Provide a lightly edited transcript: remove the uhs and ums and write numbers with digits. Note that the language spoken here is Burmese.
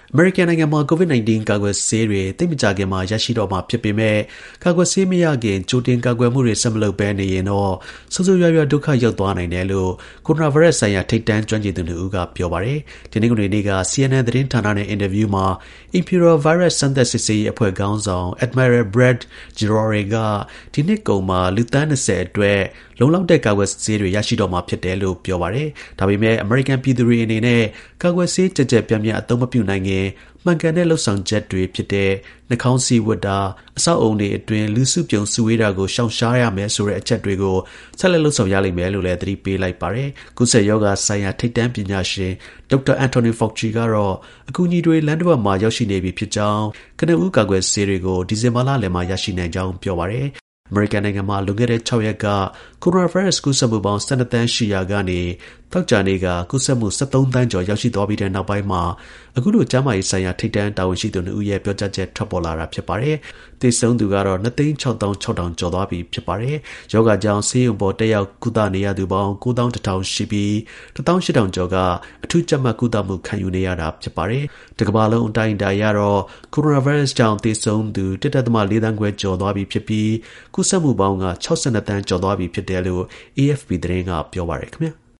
American နိုင်ငံမှာ COVID-19 ကာကွယ်ဆေးတွေသိပ်မကြာခင်မှာရရှိတော့မှာဖြစ်ပေမဲ့ကာကွယ်ဆေးမရခင်ကြိုတင်ကာကွယ်မှုတွေဆက်မလုပ်ဘဲနေရင်တော့ဆိုးဆိုးရွားရွားဒုက္ခရောက်သွားနိုင်တယ်လို့ကိုရိုနာဗိုင်းရပ်စ်ဆိုင်ရာထိပ်တန်းကျွမ်းကျင်သူတစ်ဦးကပြောပါတယ်။ဒီနေ့ကနေနေ့က CNN သတင်းဌာနနဲ့အင်တာဗျူးမှာ Imperial Virus စမ်းသပ်စစ်ဆေးရေးအဖွဲ့ခေါင်းဆောင် Admiral Brad Giroir ကဒီနှစ်ကုန်မှာလူသန်း20အတွက်လုံလောက်တဲ့ကာကွယ်ဆေးတွေရရှိတော့မှာဖြစ်တယ်လို့ပြောပါတယ်။ဒါပေမဲ့ American ပြည်သူတွေအနေနဲ့ကာကွယ်ဆေးကြက်ကြက်ပြန့်ပြန့်အသုံးမပြုနိုင်ခင်မှန်ကန်တဲ့လှုပ်ဆောင်ချက်တွေဖြစ်တဲ့နှာခေါင်းစည်းဝတ်တာအဆောက်အုံတွေအတွင်းလူစုပြုံစုဝေးတာကိုရှောင်ရှားရမယ်ဆိုတဲ့အချက်တွေကိုဆက်လက်လှုပ်ဆောင်ရလိမ့်မယ်လို့လည်းသတိပေးလိုက်ပါတယ်။ကုသယောဂဆိုင်ရာထိပ်တန်းပညာရှင်ဒေါက်တာ Anthony Fauci ကတော့အကူအညီတွေလမ်းတစ်ပတ်မှာရောက်ရှိနေပြီဖြစ်ကြောင်းကနဦးကာကွယ်ဆေးတွေကိုဒီဇင်ဘာလလယ်မှာရရှိနိုင်ကြောင်းပြောပါတယ်။ အမေရိကန်နိုင်ငံမှာလွန်ခဲ့တဲ့6ရက်ကကိုရိုနာဗိုင်းရပ်စ်ကူးစက်မှုပေါင်း12သန်းရှိရာကနေသောကြာနေ့ကကူးစက်မှု13သန်းကျော်ရောက်ရှိသွားပြီးတဲ့နောက်ပိုင်းမှာအခုလိုကျန်းမာရေးဆိုင်ရာထိပ်တန်းတာဝန်ရှိသူ2ဦးရဲ့ပြောကြားချက်ထွက်ပေါ်လာတာဖြစ်ပါတယ်။သေဆုံးသူကတော့2,660,000 ကျော်သွားပြီဖြစ်ပါတယ်။ယောဂကြောင့်ဆေးရုံပေါ်တက်ရောက်ကုသနေရသူပေါင်း9,100ရှိပြီး18,000ကျော်ကအထူးကြပ်မတ်ကုသမှုခံယူနေရတာဖြစ်ပါတယ်။တစ်ကမ္ဘာလုံးအတိုင်းအတာရတော့ကိုရိုနာဗိုင်းရပ်စ်ကြောင့်သေဆုံးသူ1.4 သန်းခွဲကျော်သွားပြီဖြစ်ပြီးကူးစက်မှုပေါင်းက62သန်းကျော်သွားပြီဖြစ်တယ်လို့ AFP သတင်းကပြောပါတယ်ခင်ဗျာ